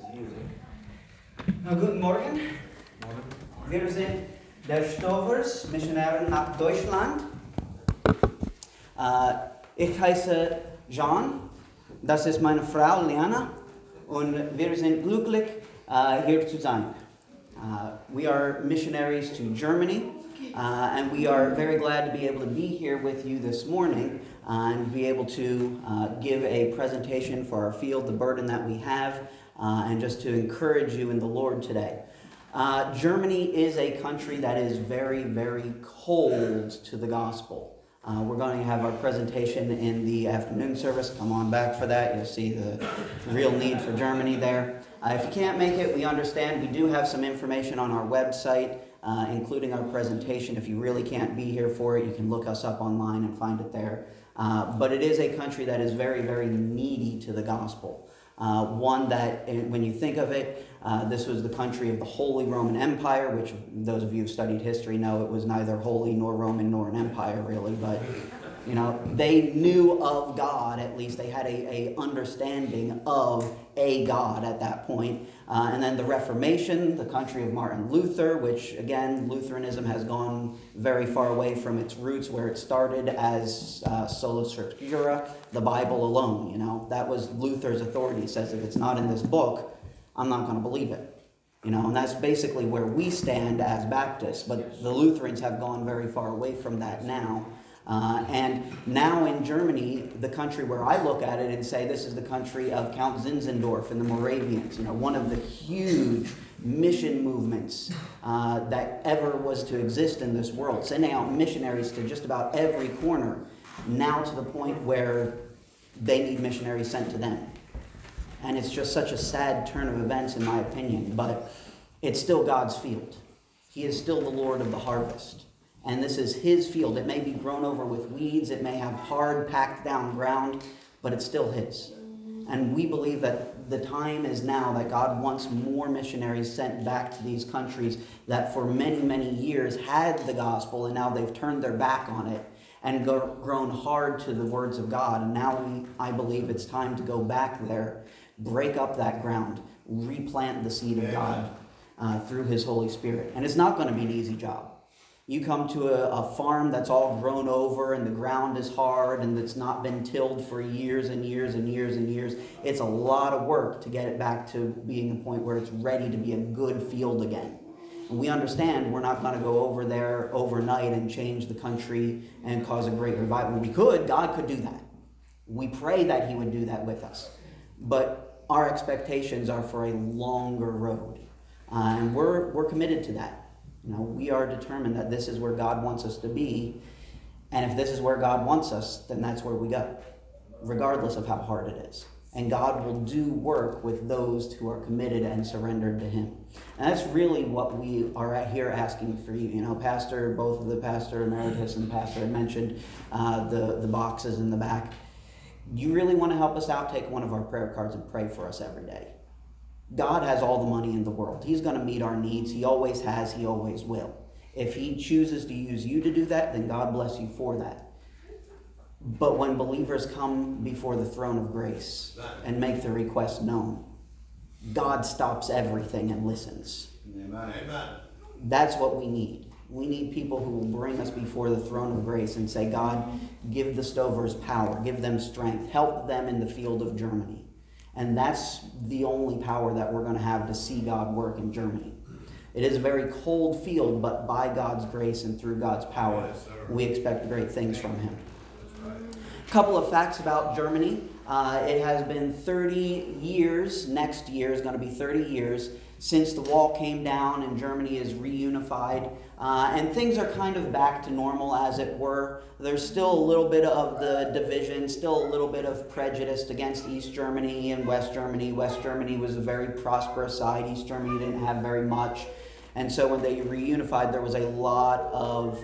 Guten Morgen. Wir sind der Stovers, Missionären nach Deutschland. Ich heiße John, das ist meine Frau Liana, und wir sind glücklich, hier zu sein. We are missionaries to Germany, and we are very glad to be able to be here with you this morning and be able to give a presentation for our field, the burden that we have, and just to encourage you in the Lord today. Germany is a country that is very, very cold to the gospel. We're going to have our presentation in the afternoon service. Come on back for that. You'll see the real need for Germany there. If you can't make it, we understand. We do have some information on our website, including our presentation. If you really can't be here for it, you can look us up online and find it there. But it is a country that is very, very needy to the gospel. One that, when you think of it, this was the country of the Holy Roman Empire, which those of you who've studied history know it was neither holy nor Roman nor an empire, really. But, you know, they knew of God, at least they had a understanding of a God at that point. And then the Reformation, the country of Martin Luther, which, again, Lutheranism has gone very far away from its roots where it started as sola scriptura, the Bible alone, you know. That was Luther's authority. He says if it's not in this book, I'm not going to believe it. You know, and that's basically where we stand as Baptists. But the Lutherans have gone very far away from that now. And now in Germany, the country where I look at it and say this is the country of Count Zinzendorf and the Moravians, you know, one of the huge mission movements that ever was to exist in this world, sending out missionaries to just about every corner, now to the point where they need missionaries sent to them. And it's just such a sad turn of events, in my opinion, but it's still God's field. He is still the Lord of the harvest. And this is his field. It may be grown over with weeds. It may have hard, packed down ground, but it's still his. And we believe that the time is now that God wants more missionaries sent back to these countries that for many, many years had the gospel, and now they've turned their back on it and grown hard to the words of God. And now I believe it's time to go back there, break up that ground, replant the seed of God through his Holy Spirit. And it's not going to be an easy job. You come to a farm that's all grown over and the ground is hard and it's not been tilled for years and years and years and years. It's a lot of work to get it back to being a point where it's ready to be a good field again. And we understand we're not going to go over there overnight and change the country and cause a great revival. We could. God could do that. We pray that he would do that with us. But our expectations are for a longer road. And we're committed to that. You know, we are determined that this is where God wants us to be. And if this is where God wants us, then that's where we go, regardless of how hard it is. And God will do work with those who are committed and surrendered to him. And that's really what we are here asking for you. You know, Pastor, both of the Pastor Emeritus and the Pastor had mentioned the boxes in the back. You really want to help us out, take one of our prayer cards and pray for us every day. God has all the money in the world. He's going to meet our needs. He always has. He always will. If he chooses to use you to do that, then God bless you for that. But when believers come before the throne of grace and make their request known, God stops everything and listens. Amen. That's what we need. We need people who will bring us before the throne of grace and say, God, give the Stovers power, give them strength, help them in the field of Germany. And that's the only power that we're going to have to see God work in Germany. It is a very cold field, but by God's grace and through God's power, we expect great things from him. A couple of facts about Germany. It has been 30 years, next year is going to be 30 years, since the wall came down and Germany is reunified. And things are kind of back to normal, as it were. There's still a little bit of the division, still a little bit of prejudice against East Germany and West Germany. West Germany was a very prosperous side. East Germany didn't have very much. And so when they reunified, there was a lot of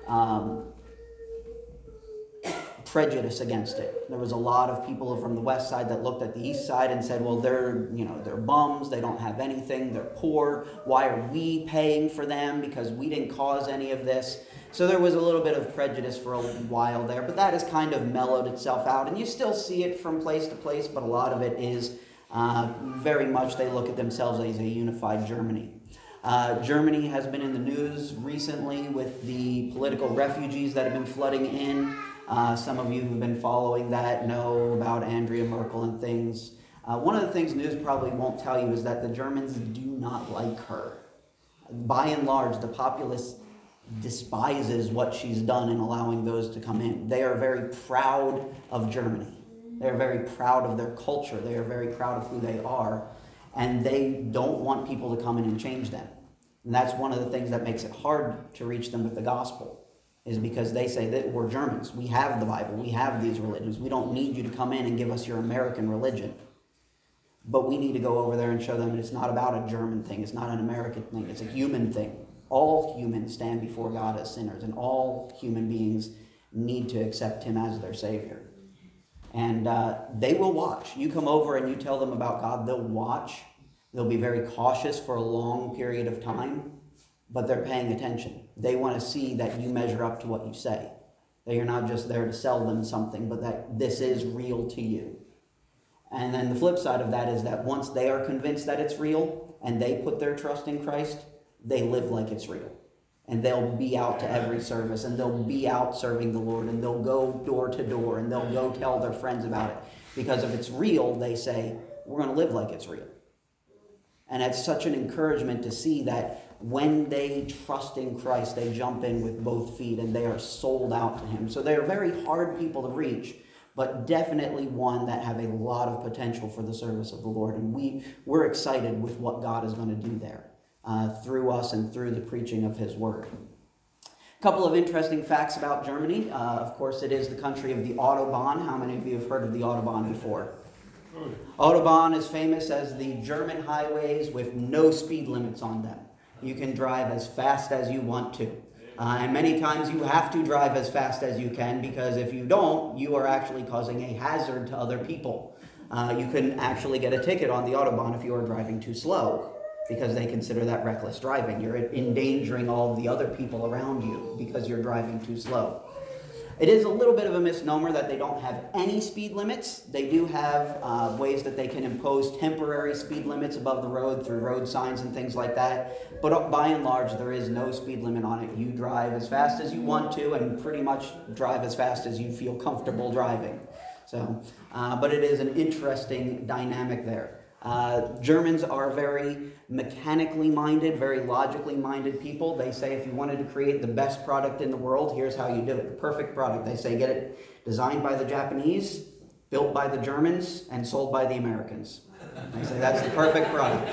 prejudice against it. There was a lot of people from the west side that looked at the east side and said, well, they're bums, they don't have anything, they're poor, why are we paying for them because we didn't cause any of this? So there was a little bit of prejudice for a while there, but that has kind of mellowed itself out, and you still see it from place to place, but a lot of it is Very much they look at themselves as a unified Germany. Germany has been in the news recently with the political refugees that have been flooding in. Some of you who've been following that know about Angela Merkel and things. One of the things news probably won't tell you is that the Germans do not like her. By and large, the populace despises what she's done in allowing those to come in. They are very proud of Germany. They are very proud of their culture. They are very proud of who they are. And they don't want people to come in and change them. And that's one of the things that makes it hard to reach them with the gospel, is because they say that we're Germans. We have the Bible. We have these religions. We don't need you to come in and give us your American religion. But we need to go over there and show them that it's not about a German thing. It's not an American thing. It's a human thing. All humans stand before God as sinners, and all human beings need to accept him as their Savior. And they will watch. You come over and you tell them about God, they'll watch. They'll be very cautious for a long period of time, but they're paying attention. They want to see that you measure up to what you say. That you're not just there to sell them something, but that this is real to you. And then the flip side of that is that once they are convinced that it's real and they put their trust in Christ, they live like it's real. And they'll be out to every service, and they'll be out serving the Lord, and they'll go door to door, and they'll go tell their friends about it. Because if it's real, they say, we're going to live like it's real. And it's such an encouragement to see that when they trust in Christ, they jump in with both feet, and they are sold out to him. So they're very hard people to reach, but definitely one that have a lot of potential for the service of the Lord. And we're excited with what God is going to do there through us and through the preaching of his word. A couple of interesting facts about Germany. Of course, it is the country of the Autobahn. How many of you have heard of the Autobahn before? Autobahn is famous as the German highways with no speed limits on them. You can drive as fast as you want to. And many times you have to drive as fast as you can, because if you don't, you are actually causing a hazard to other people. You can actually get a ticket on the Autobahn if you are driving too slow, because they consider that reckless driving. You're endangering all of the other people around you because you're driving too slow. It is a little bit of a misnomer that they don't have any speed limits. They do have ways that they can impose temporary speed limits above the road through road signs and things like that. But by and large, there is no speed limit on it. You drive as fast as you want to, and pretty much drive as fast as you feel comfortable driving. So, but it is an interesting dynamic there. Germans are very mechanically minded, very logically minded people. They say if you wanted to create the best product in the world, here's how you do it. The perfect product. They say get it designed by the Japanese, built by the Germans, and sold by the Americans. They say that's the perfect product.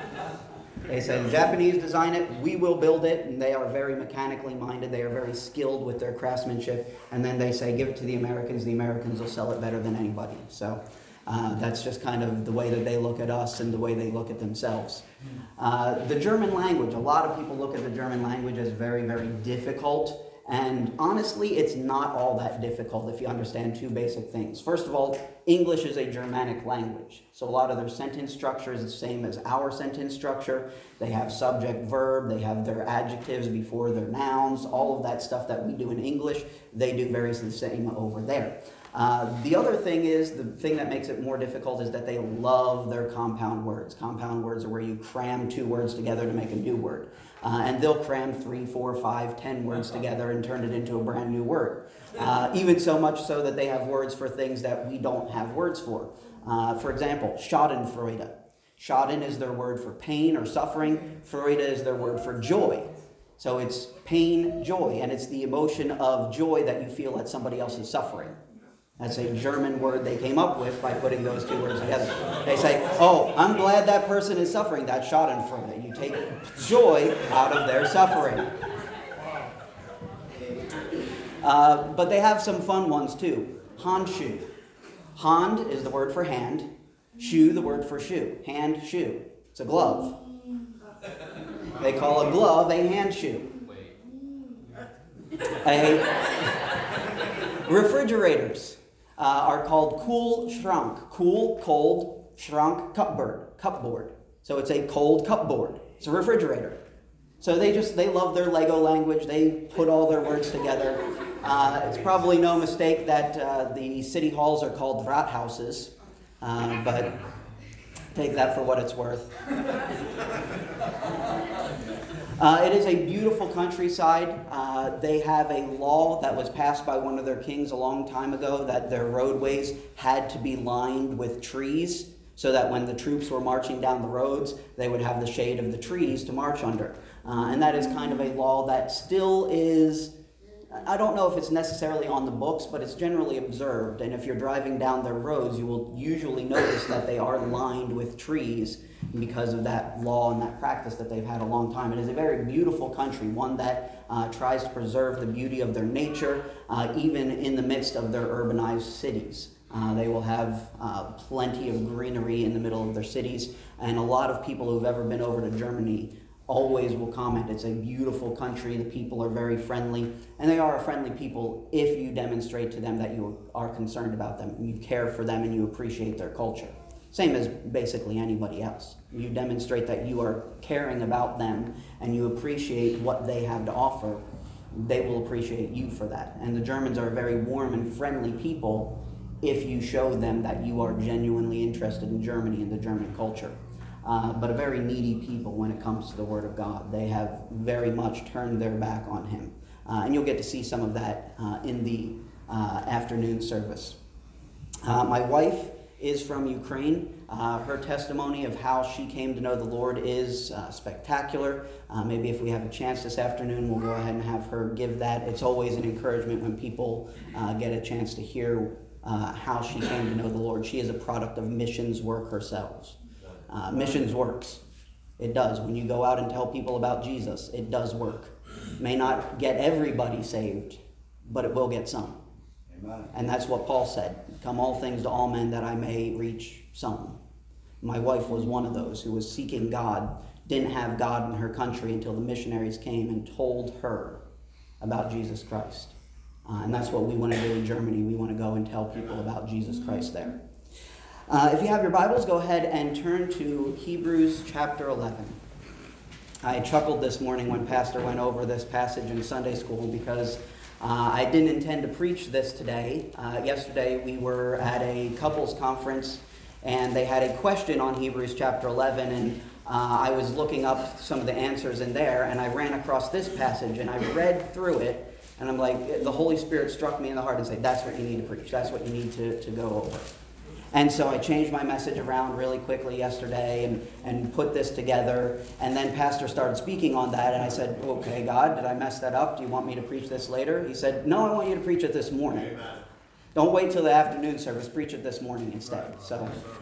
They say the Japanese design it, we will build it, and they are very mechanically minded. They are very skilled with their craftsmanship. And then they say give it to the Americans will sell it better than anybody. So that's just kind of the way that they look at us and the way they look at themselves. The German language, a lot of people look at the German language as very, very difficult. And honestly, it's not all that difficult if you understand two basic things. First of all, English is a Germanic language. So a lot of their sentence structure is the same as our sentence structure. They have subject, verb, they have their adjectives before their nouns, all of that stuff that we do in English, they do very the same over there. The other thing is, the thing that makes it more difficult is that they love their compound words. Compound words are where you cram two words together to make a new word. And they'll cram 3, 4, 5, 10 words together and turn it into a brand new word. Even so much so that they have words for things that we don't have words for. For example, Schadenfreude. Schaden is their word for pain or suffering. Freude is their word for joy. So it's pain, joy, and it's the emotion of joy that you feel at somebody else's suffering. That's a German word they came up with by putting those two words together. They say, oh, I'm glad that person is suffering. That's Schadenfreude. You take joy out of their suffering. But they have some fun ones too. Handschuh. Hand is the word for hand. Shoe, the word for shoe. Hand, shoe. It's a glove. They call a glove a handschuh. Refrigerators are called Kühlschrank. Cool, cold, Schrank, cupboard. So it's a cold cupboard. It's a refrigerator. So they love their Lego language. They put all their words together. It's probably no mistake that the city halls are called Rathhouses. But Take that for what it's worth. It is a beautiful countryside. They have a law that was passed by one of their kings a long time ago that their roadways had to be lined with trees so that when the troops were marching down the roads, they would have the shade of the trees to march under. And that is kind of a law that still is, I don't know if it's necessarily on the books, but it's generally observed. And if you're driving down their roads, you will usually notice that they are lined with trees because of that law and that practice that they've had a long time. It is a very beautiful country, one that tries to preserve the beauty of their nature, even in the midst of their urbanized cities. They will have plenty of greenery in the middle of their cities, and a lot of people who've ever been over to Germany always will comment, it's a beautiful country, the people are very friendly, and they are a friendly people if you demonstrate to them that you are concerned about them, you care for them, and you appreciate their culture. Same as basically anybody else. You demonstrate that you are caring about them and you appreciate what they have to offer, they will appreciate you for that. And the Germans are a very warm and friendly people if you show them that you are genuinely interested in Germany and the German culture. But a very needy people when it comes to the Word of God. They have very much turned their back on Him. And you'll get to see some of that in the afternoon service. My wife is from Ukraine. Her testimony of how she came to know the Lord is spectacular. Maybe if we have a chance this afternoon, we'll go ahead and have her give that. It's always an encouragement when people get a chance to hear how she came to know the Lord. She is a product of missions work herself. Missions works. It does. When you go out and tell people about Jesus, it does work. May not get everybody saved, but it will get some. Amen. And that's what Paul said. Come all things to all men that I may reach some. My wife was one of those who was seeking God, didn't have God in her country until the missionaries came and told her about Jesus Christ. And that's what we want to do in Germany. We want to go and tell people about Jesus Christ there. If you have your Bibles, go ahead and turn to Hebrews chapter 11. I chuckled this morning when Pastor went over this passage in Sunday school because I didn't intend to preach this today. Yesterday we were at a couples conference and they had a question on Hebrews chapter 11, and I was looking up some of the answers in there, and I ran across this passage and I read through it, and I'm like, the Holy Spirit struck me in the heart and said, that's what you need to preach. That's what you need to go over. And so I changed my message around really quickly yesterday and put this together. And then Pastor started speaking on that. And I said, okay, God, did I mess that up? Do you want me to preach this later? He said, no, I want you to preach it this morning. Amen. Don't wait till the afternoon service. Preach it this morning instead. Right.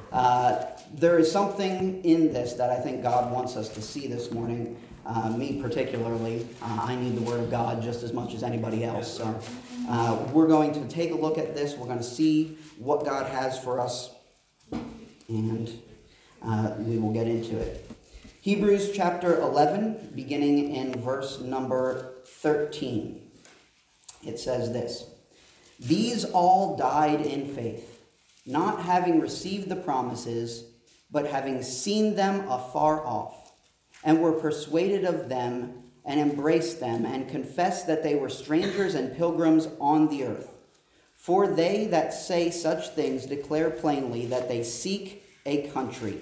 So there is something in this that I think God wants us to see this morning. Me particularly. I need the Word of God just as much as anybody else. So we're going to take a look at this. We're going to see what God has for us, and we will get into it. Hebrews chapter 11, beginning in verse number 13. It says this: These all died in faith, not having received the promises, but having seen them afar off, and were persuaded of them, and embraced them, and confessed that they were strangers and pilgrims on the earth. For they that say such things declare plainly that they seek a country.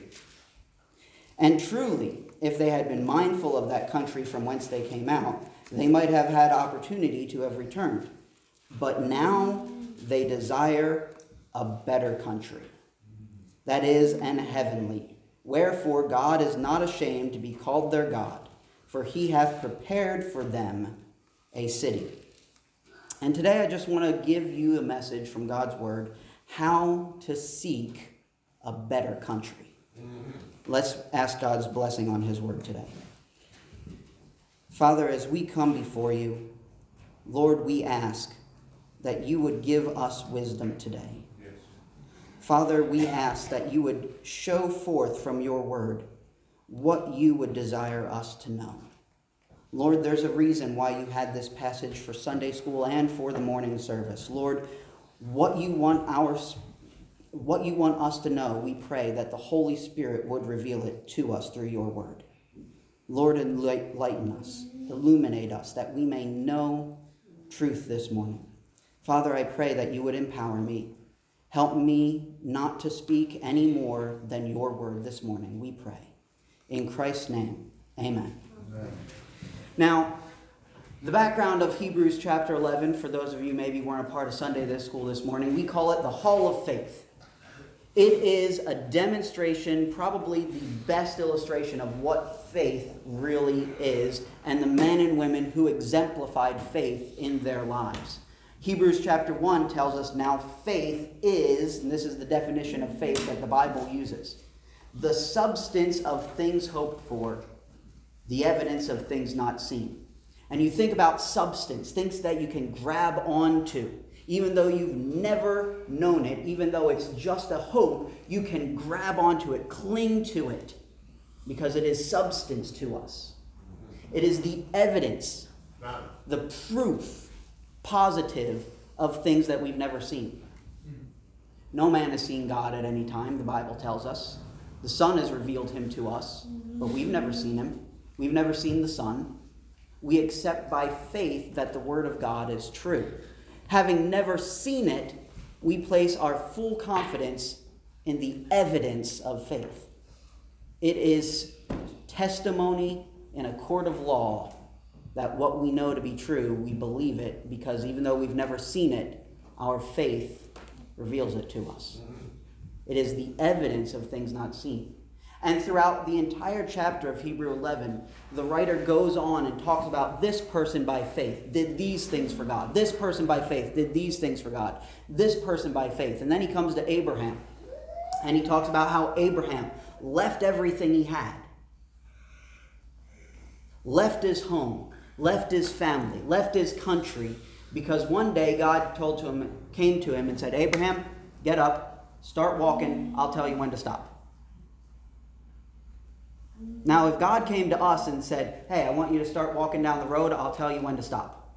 And truly, if they had been mindful of that country from whence they came out, they might have had opportunity to have returned. But now they desire a better country, that is, an heavenly. Wherefore God is not ashamed to be called their God, for he hath prepared for them a city. And today I just want to give you a message from God's Word, how to seek a better country. Let's ask God's blessing on His Word today. Father, as we come before you, Lord, we ask that you would give us wisdom today. Yes. Father, we ask that you would show forth from your Word what you would desire us to know. Lord, there's a reason why you had this passage for Sunday school and for the morning service. Lord, what you want us to know, we pray that the Holy Spirit would reveal it to us through your word. Lord, enlighten us, illuminate us, that we may know truth this morning. Father, I pray that you would empower me Help me not to speak any more than your word this morning, we pray. In Christ's name, amen. Amen. Now, the background of Hebrews chapter 11, for those of you maybe weren't a part of Sunday school this morning, we call it the Hall of Faith. It is a demonstration, probably the best illustration of what faith really is, and the men and women who exemplified faith in their lives. Hebrews chapter 1 tells us now faith is, and this is the definition of faith that the Bible uses, the substance of things hoped for, the evidence of things not seen. And you think about substance, things that you can grab onto. Even though you've never known it, even though it's just a hope, you can grab onto it, cling to it, because it is substance to us. It is the evidence, the proof, positive, of things that we've never seen. No man has seen God at any time, the Bible tells us. The Son has revealed him to us, but we've never seen him. We've never seen the Son. We accept by faith that the Word of God is true. Having never seen it, we place our full confidence in the evidence of faith. It is testimony in a court of law that what we know to be true, we believe it, because even though we've never seen it, our faith reveals it to us. It is the evidence of things not seen. And throughout the entire chapter of Hebrew 11, the writer goes on and talks about this person by faith did these things for God. This person by faith did these things for God. This person by faith. And then he comes to Abraham. And he talks about how Abraham left everything he had. Left his home. Left his family. Left his country. Because one day God came to him and said, Abraham, get up. Start walking. I'll tell you when to stop. Now, if God came to us and said, hey, I want you to start walking down the road, I'll tell you when to stop.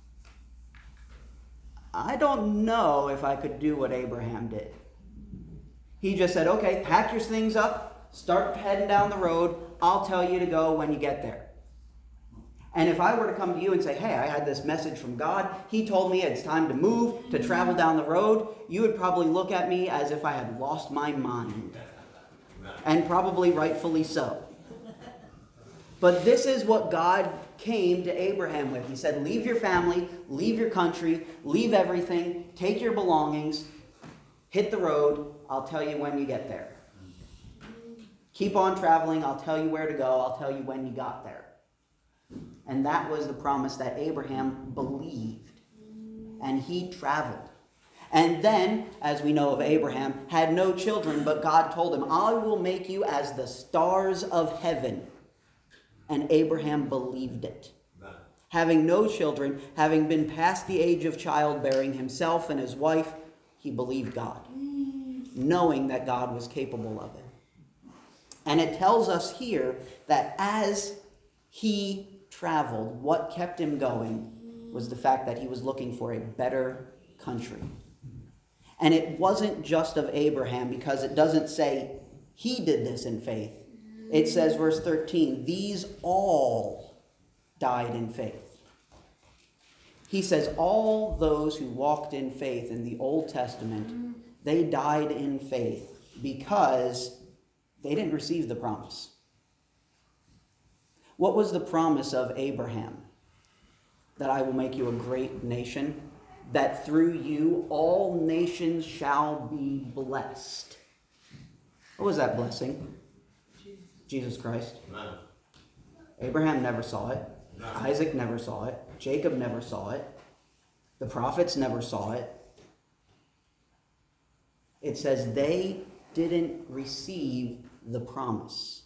I don't know if I could do what Abraham did. He just said, okay, pack your things up, start heading down the road, I'll tell you to go when you get there. And if I were to come to you and say, hey, I had this message from God, he told me it's time to move, to travel down the road, you would probably look at me as if I had lost my mind. And probably rightfully so. But this is what God came to Abraham with. He said, leave your family, leave your country, leave everything, take your belongings, hit the road, I'll tell you when you get there. Keep on traveling, I'll tell you where to go, I'll tell you when you got there. And that was the promise that Abraham believed. And he traveled. And then, as we know of Abraham, had no children, but God told him, I will make you as the stars of heaven. And Abraham believed it. Having no children, having been past the age of childbearing himself and his wife, he believed God, knowing that God was capable of it. And it tells us here that as he traveled, what kept him going was the fact that he was looking for a better country. And it wasn't just of Abraham, because it doesn't say he did this in faith. It says, verse 13, these all died in faith. He says all those who walked in faith in the Old Testament, they died in faith because they didn't receive the promise. What was the promise of Abraham? That I will make you a great nation, that through you all nations shall be blessed. What was that blessing? Jesus Christ. Amen. Abraham never saw it. No. Isaac never saw it. Jacob never saw it. The prophets never saw it. It says they didn't receive the promise.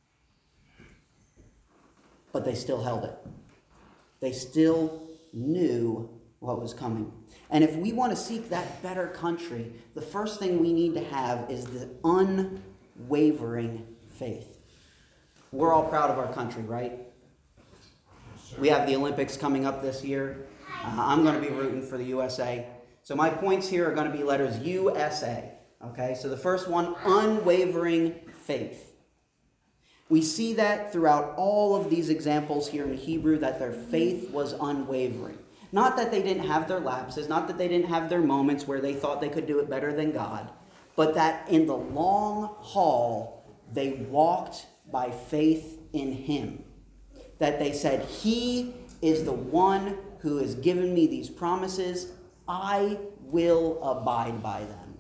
But they still held it. They still knew what was coming. And if we want to seek that better country, the first thing we need to have is the unwavering faith. We're all proud of our country, right? Yes, we have the Olympics coming up this year. I'm going to be rooting for the USA. So my points here are going to be letters USA. Okay, so the first one, unwavering faith. We see that throughout all of these examples here in Hebrew, that their faith was unwavering. Not that they didn't have their lapses, not that they didn't have their moments where they thought they could do it better than God, but that in the long haul, they walked by faith in him. That they said, he is the one who has given me these promises. I will abide by them.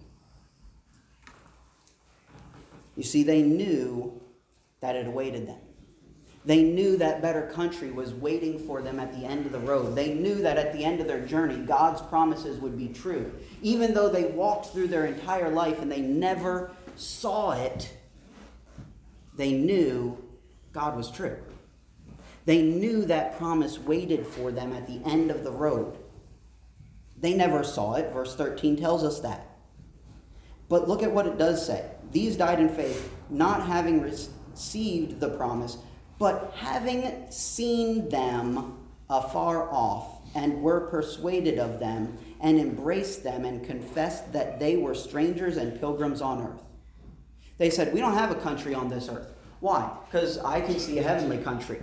You see, they knew that it awaited them. They knew that better country was waiting for them at the end of the road. They knew that at the end of their journey, God's promises would be true. Even though they walked through their entire life and they never saw it, they knew God was true. They knew that promise waited for them at the end of the road. They never saw it. Verse 13 tells us that. But look at what it does say. These died in faith, not having received the promise, but having seen them afar off, and were persuaded of them, and embraced them, and confessed that they were strangers and pilgrims on earth. They said, we don't have a country on this earth. Why? Because I can see a heavenly country.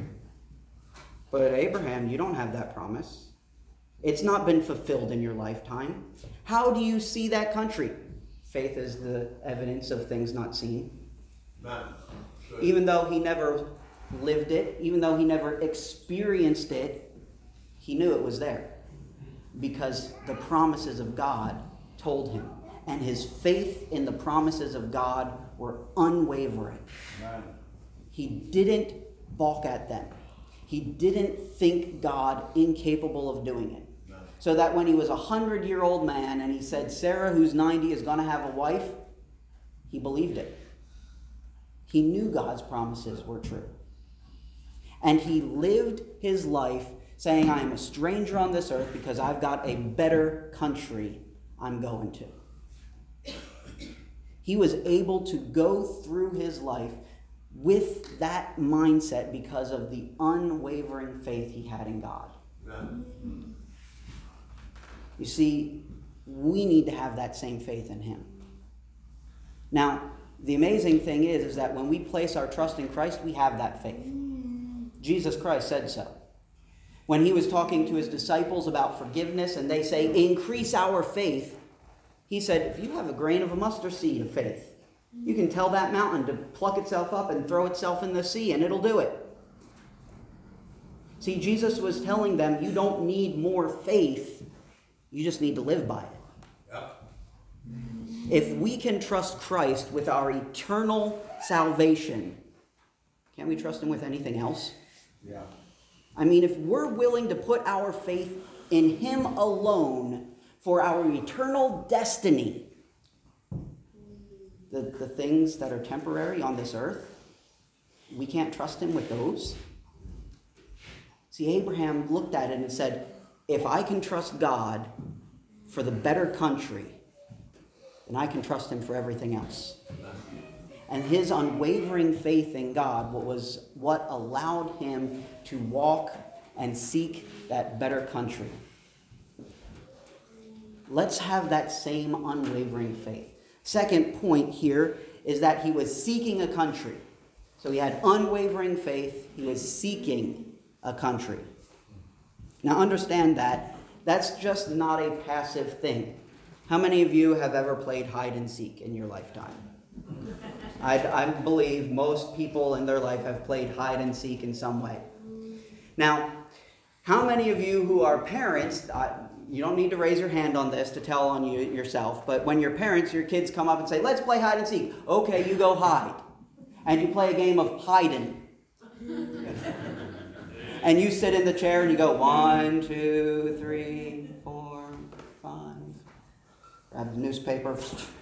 But Abraham, you don't have that promise. It's not been fulfilled in your lifetime. How do you see that country? Faith is the evidence of things not seen. Even though he never lived it, even though he never experienced it, he knew it was there. Because the promises of God told him. And his faith in the promises of God were unwavering. He didn't balk at them. He didn't think God incapable of doing it. So that when he was a 100-year-old man and he said, Sarah, who's 90, is going to have a wife, he believed it. He knew God's promises were true. And he lived his life saying, I am a stranger on this earth because I've got a better country I'm going to. He was able to go through his life with that mindset because of the unwavering faith he had in God. Amen. You see, we need to have that same faith in him. Now, the amazing thing is that when we place our trust in Christ, we have that faith. Jesus Christ said so. When he was talking to his disciples about forgiveness and they say, increase our faith, he said, if you have a grain of a mustard seed of faith, you can tell that mountain to pluck itself up and throw itself in the sea, and it'll do it. See, Jesus was telling them, you don't need more faith. You just need to live by it. Yep. If we can trust Christ with our eternal salvation, can't we trust him with anything else? Yeah. I mean, if we're willing to put our faith in him alone for our eternal destiny, the things that are temporary on this earth, we can't trust him with those. See, Abraham looked at it and said, if I can trust God for the better country, then I can trust him for everything else. And his unwavering faith in God was what allowed him to walk and seek that better country. Let's have that same unwavering faith. Second point here is that he was seeking a country. So he had unwavering faith. He was seeking a country. Now understand that that's just not a passive thing. How many of you have ever played hide and seek in your lifetime? I believe most people in their life have played hide and seek in some way. Now, how many of you who are parents, you don't need to raise your hand on this to tell on you yourself, but when you're parents, your kids come up and say, let's play hide and seek. Okay, you go hide. And you play a game of hiding. And you sit in the chair and you go 1, 2, 3, 4, 5. Grab the newspaper.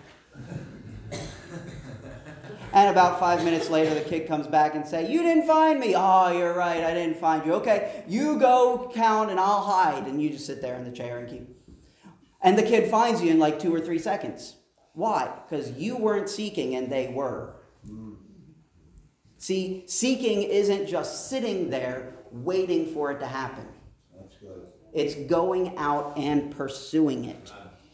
And about 5 minutes later, the kid comes back and say, you didn't find me. Oh, you're right. I didn't find you. Okay, you go count and I'll hide. And you just sit there in the chair and keep. And the kid finds you in like 2 or 3 seconds. Why? Because you weren't seeking and they were. See, seeking isn't just sitting there waiting for it to happen. That's good. It's going out and pursuing it.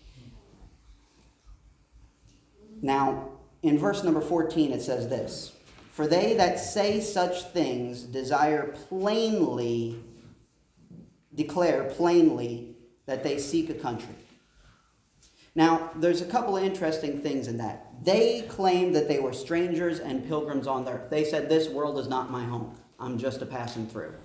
Now, in verse number 14, it says this: for they that say such things desire plainly declare plainly that they seek a country. Now, there's a couple of interesting things in that. They claimed that they were strangers and pilgrims on earth. They said, this world is not my home. I'm just a passing through.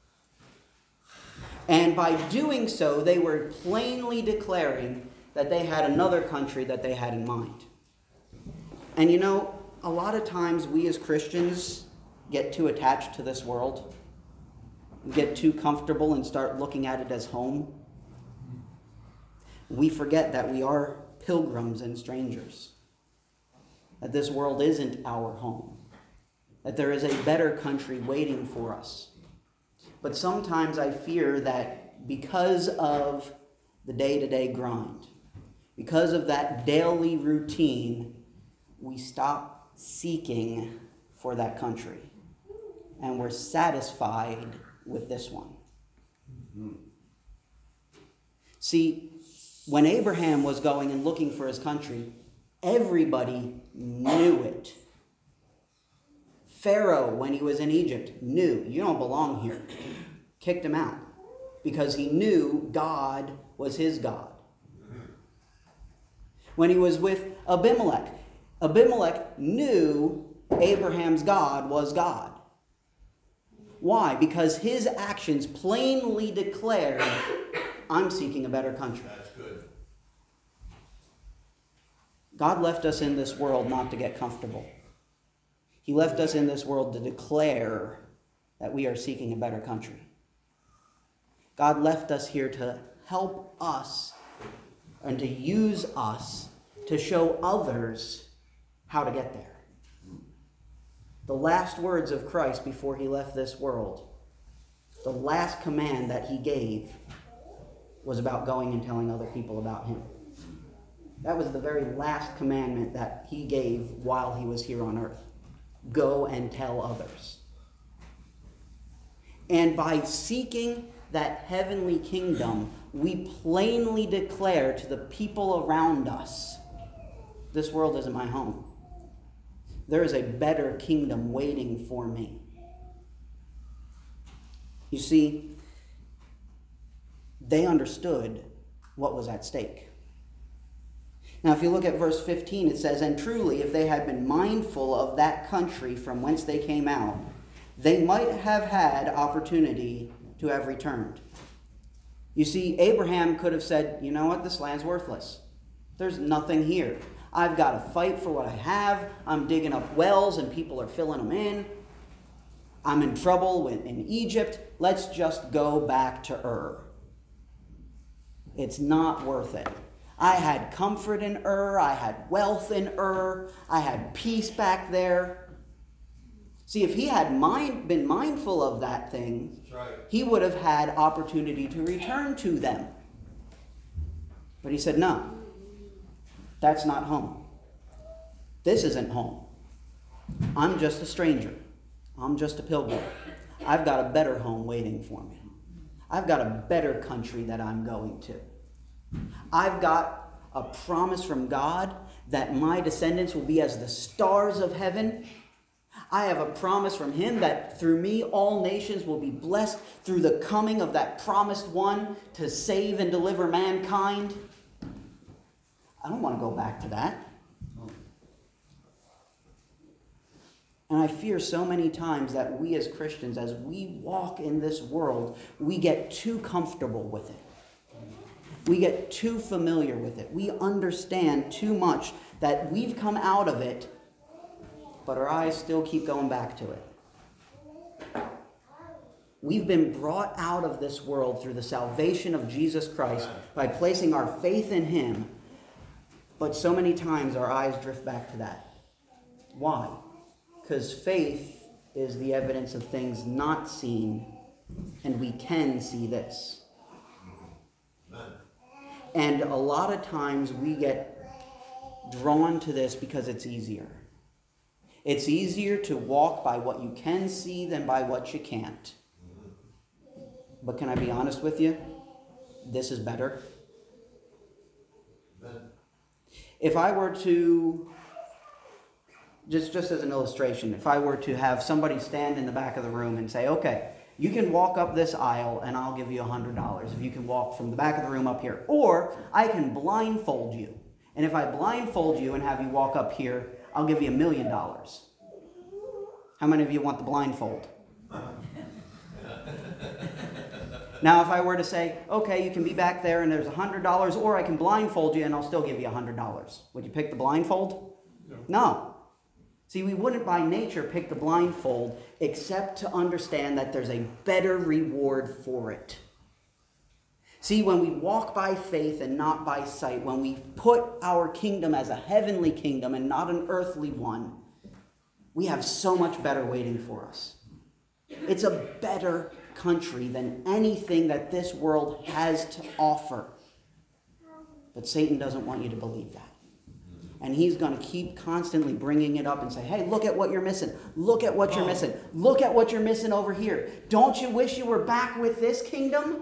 And by doing so, they were plainly declaring that they had another country that they had in mind. And you know, a lot of times we as Christians get too attached to this world, get too comfortable and start looking at it as home. We forget that we are pilgrims and strangers, that this world isn't our home, that there is a better country waiting for us. But sometimes I fear that because of the day-to-day grind, because of that daily routine, we stop seeking for that country, and we're satisfied with this one. See, when Abraham was going and looking for his country, everybody knew it. Pharaoh, when he was in Egypt, knew, you don't belong here. Kicked him out because he knew God was his God. When he was with Abimelech, Abimelech knew Abraham's God was God. Why? Because his actions plainly declared, I'm seeking a better country. That's good. God left us in this world not to get comfortable. He left us in this world to declare that we are seeking a better country. God left us here to help us and to use us to show others how to get there. The last words of Christ before he left this world, the last command that he gave was about going and telling other people about him. That was the very last commandment that he gave while he was here on earth. Go and tell others. And by seeking that heavenly kingdom, we plainly declare to the people around us, this world isn't my home. There is a better kingdom waiting for me. You see, they understood what was at stake. Now, if you look at verse 15, it says, and truly, if they had been mindful of that country from whence they came out, they might have had opportunity to have returned. You see, Abraham could have said, you know what, this land's worthless. There's nothing here. I've got to fight for what I have. I'm digging up wells and people are filling them in. I'm in trouble in Egypt. Let's just go back to Ur. It's not worth it. I had comfort in Ur. I had wealth in Ur. I had peace back there. See, if he had been mindful of that thing, Right. he would have had opportunity to return to them. But he said, no, that's not home. This isn't home. I'm just a stranger. I'm just a pilgrim. I've got a better home waiting for me. I've got a better country that I'm going to. I've got a promise from God that my descendants will be as the stars of heaven. I have a promise from him that through me all nations will be blessed through the coming of that promised one to save and deliver mankind. I don't want to go back to that. And I fear so many times that we as Christians, as we walk in this world, we get too comfortable with it. We get too familiar with it. We understand too much that we've come out of it, but our eyes still keep going back to it. We've been brought out of this world through the salvation of Jesus Christ by placing our faith in him, but so many times our eyes drift back to that. Why? Because faith is the evidence of things not seen, and we can see this. And a lot of times we get drawn to this because it's easier. It's easier to walk by what you can see than by what you can't. But can I be honest with you? This is better. If I were to, just as an illustration, if I were to have somebody stand in the back of the room and say, okay, you can walk up this aisle and I'll give you $100 if you can walk from the back of the room up here. Or I can blindfold you. And if I blindfold you and have you walk up here, I'll give you $1 million. How many of you want the blindfold? Now, if I were to say, okay, you can be back there and there's $100, or I can blindfold you and I'll still give you $100. Would you pick the blindfold? No. See, we wouldn't by nature pick the blindfold except to understand that there's a better reward for it. See, when we walk by faith and not by sight, when we put our kingdom as a heavenly kingdom and not an earthly one, we have so much better waiting for us. It's a better country than anything that this world has to offer. But Satan doesn't want you to believe that. And he's going to keep constantly bringing it up and say, hey, look at what you're missing. Look at what you're missing. Look at what you're missing over here. Don't you wish you were back with this kingdom?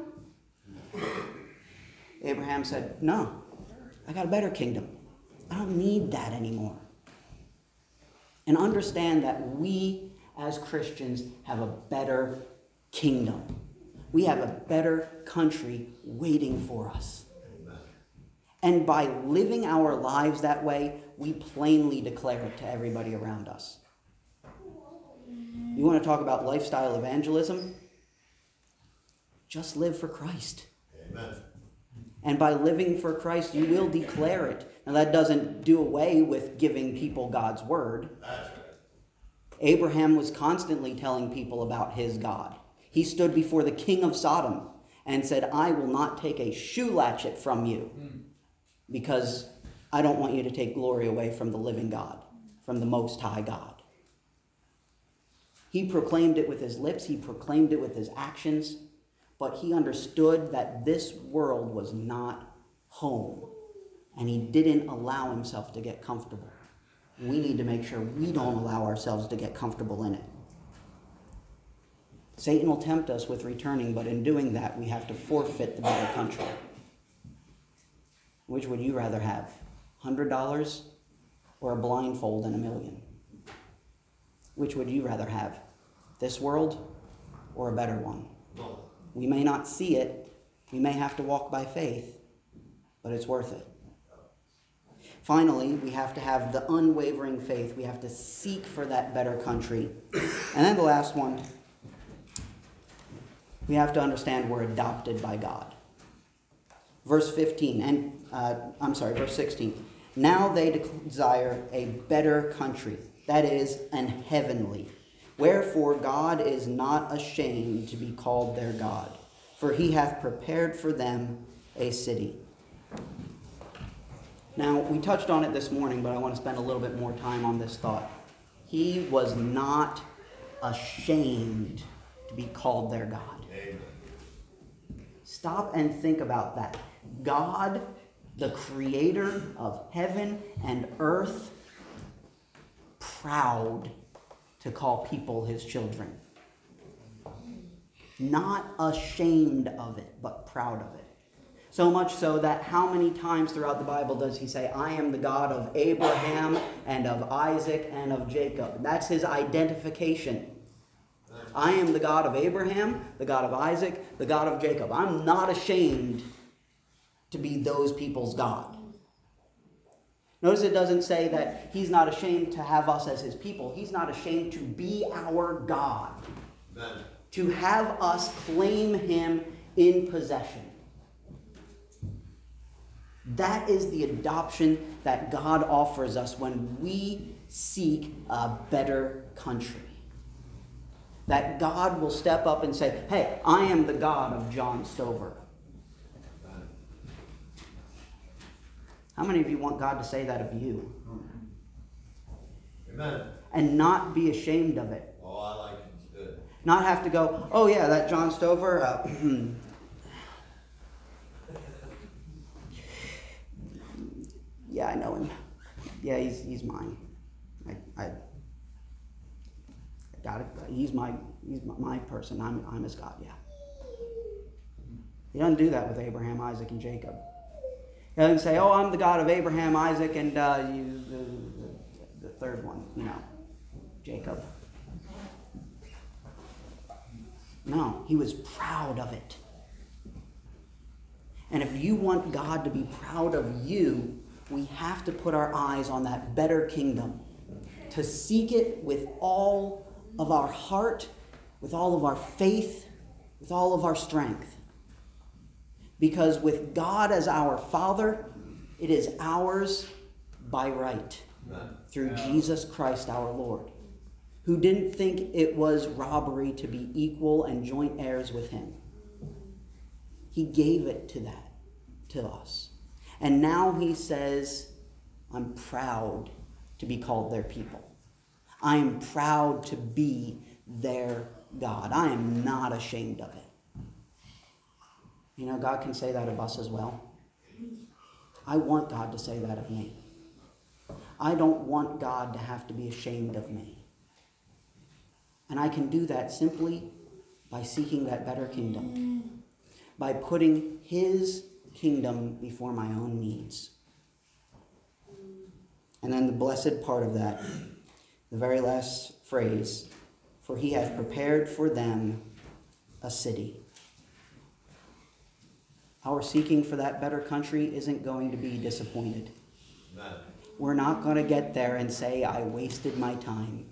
Abraham said, no, I got a better kingdom. I don't need that anymore. And understand that we as Christians have a better kingdom. We have a better country waiting for us. And by living our lives that way, we plainly declare it to everybody around us. You want to talk about lifestyle evangelism? Just live for Christ. Amen. And by living for Christ, you will declare it. Now, that doesn't do away with giving people God's word. That's right. Abraham was constantly telling people about his God. He stood before the king of Sodom and said, I will not take a shoe latchet from you because I don't want you to take glory away from the living God, from the Most High God. He proclaimed it with his lips. He proclaimed it with his actions. But he understood that this world was not home. And he didn't allow himself to get comfortable. We need to make sure we don't allow ourselves to get comfortable in it. Satan will tempt us with returning, but in doing that, we have to forfeit the better country. Which would you rather have? $100 or a blindfold and $1 million? Which would you rather have? This world or a better one? We may not see it. We may have to walk by faith, but it's worth it. Finally, we have to have the unwavering faith. We have to seek for that better country. And then the last one, we have to understand we're adopted by God. Verse 16. Now they desire a better country, that is, an heavenly. Wherefore God is not ashamed to be called their God, for he hath prepared for them a city. Now, we touched on it this morning, but I want to spend a little bit more time on this thought. He was not ashamed to be called their God. Amen. Stop and think about that. God, the creator of heaven and earth, proud to call people his children. Not ashamed of it, but proud of it. So much so that how many times throughout the Bible does he say, I am the God of Abraham and of Isaac and of Jacob? That's his identification. I am the God of Abraham, the God of Isaac, the God of Jacob. I'm not ashamed to be those people's God. Notice it doesn't say that he's not ashamed to have us as his people. He's not ashamed to be our God. Amen. To have us claim him in possession. That is the adoption that God offers us when we seek a better country. That God will step up and say, hey, I am the God of John Stover. How many of you want God to say that of you? Amen. And not be ashamed of it. Oh, I like it. It's good. Not have to go, oh yeah, that John Stover, yeah, I know him. Yeah, he's mine. I got it. He's my person. I'm his God. Yeah. He doesn't do that with Abraham, Isaac, and Jacob. He doesn't say, "Oh, I'm the God of Abraham, Isaac, and the third one, Jacob." No, he was proud of it. And if you want God to be proud of you, we have to put our eyes on that better kingdom, to seek it with all of our heart, with all of our faith, with all of our strength. Because with God as our Father, it is ours by right, through Jesus Christ our Lord, who didn't think it was robbery to be equal and joint heirs with him. He gave it to us. And now he says, I'm proud to be called their people. I am proud to be their God. I am not ashamed of it. You know, God can say that of us as well. I want God to say that of me. I don't want God to have to be ashamed of me. And I can do that simply by seeking that better kingdom, by putting his kingdom before my own needs. And then the blessed part of that, the very last phrase, for he hath prepared for them a city. Our seeking for that better country isn't going to be disappointed. Amen. We're not going to get there and say, I wasted my time.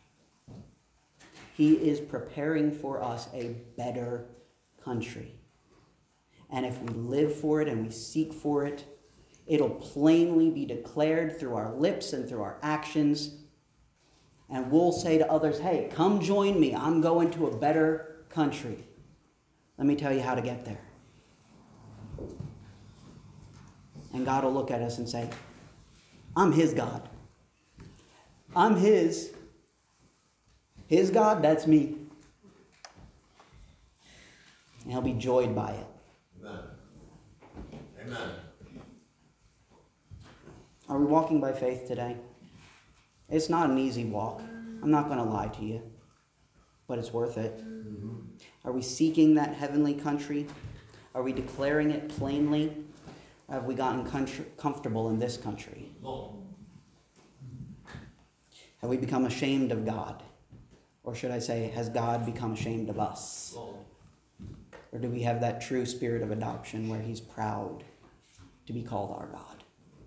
He is preparing for us a better country. And if we live for it and we seek for it, it'll plainly be declared through our lips and through our actions. And we'll say to others, hey, come join me. I'm going to a better country. Let me tell you how to get there. And God will look at us and say, I'm his God. I'm his. His God, that's me. And he'll be joyed by it. Amen. Amen. Are we walking by faith today? It's not an easy walk. I'm not going to lie to you. But it's worth it. Are we seeking that heavenly country? Are we declaring it plainly? Or have we gotten comfortable in this country? No. Have we become ashamed of God? Or should I say, has God become ashamed of us? No. Or do we have that true spirit of adoption where he's proud to be called our God?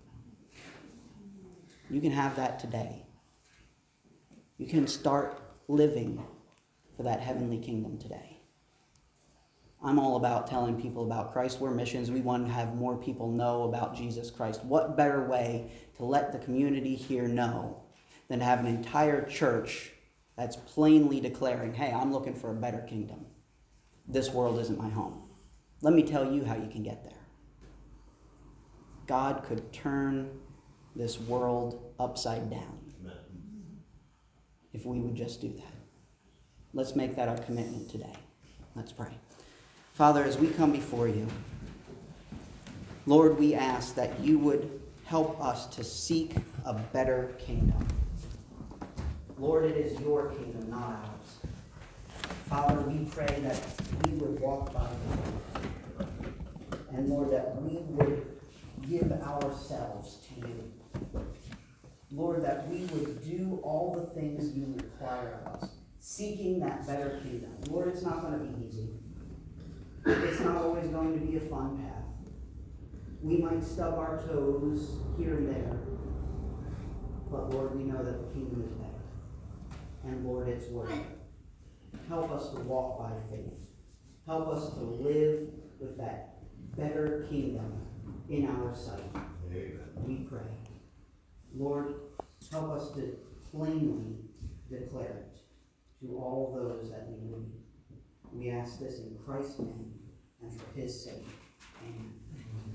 You can have that today. You can start living for that heavenly kingdom today. I'm all about telling people about Christ. We're missions. We want to have more people know about Jesus Christ. What better way to let the community here know than to have an entire church that's plainly declaring, hey, I'm looking for a better kingdom. This world isn't my home. Let me tell you how you can get there. God could turn this world upside down if we would just do that. Let's make that our commitment today. Let's pray. Father, as we come before you, Lord, we ask that you would help us to seek a better kingdom. Lord, it is your kingdom, not ours. Father, we pray that we would walk by faith. And Lord, that we would give ourselves to you. Lord, that we would do all the things you require of us, seeking that better kingdom. Lord, it's not going to be easy. It's not always going to be a fun path. We might stub our toes here and there. But Lord, we know that the kingdom is better. And Lord, it's worth it. Help us to walk by faith. Help us to live with that better kingdom in our sight. Amen. We pray. Lord, help us to plainly declare it to all those that we lead. We ask this in Christ's name and for his sake. Amen.